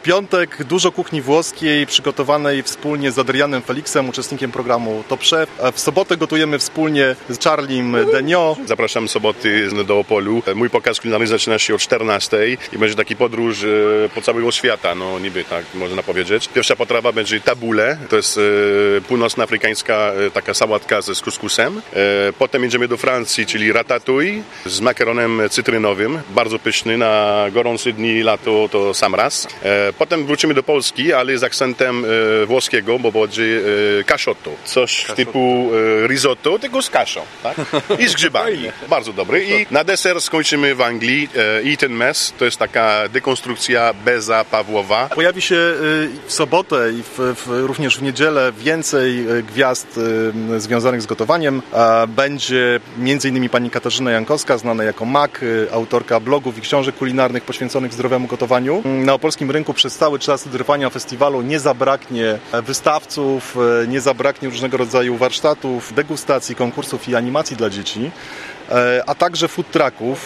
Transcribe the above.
piątek dużo kuchni włoskiej przygotowanej wspólnie z Adrianem Felixem, uczestnikiem programu Top Chef. W sobotę gotujemy wspólnie z Charlim Denio. Zapraszam soboty do Opolu. Mój pokaz kulinarny zaczyna się o 14:00 i będzie taki podróż po całego świata, no niby tak można powiedzieć. Pierwsza potrawa będzie tabule, to jest północnoafrykańska taka sałatka z kuskusem. Potem jedziemy do Francji, czyli ratatouille z makaronem cytrynowym, bardzo pyszny, na gorący dni lato to sam raz. Potem wrócimy do Polski, ale z akcentem włoskiego, bo będzie cashotto, coś typu risotto, tylko z kaszą, tak? I z grzybami. Bardzo dobry. I na deser skończymy w Anglii Eton Mess, to jest taka dekonstrukcja beza Pawłowa. Pojawi się w sobotę i również w niedzielę więcej gwiazd związanych z gotowaniem. Będzie m.in. pani Katarzyna Jankowska, znana jako Mak, autorka blogów i książek kulinarnych poświęconych zdrowemu gotowaniu. Na opolskim rynku przez cały czas trwania festiwalu nie zabraknie wystawców, nie zabraknie różnego rodzaju warsztatów, degustacji, konkursów i animacji dla dzieci, a także food trucków.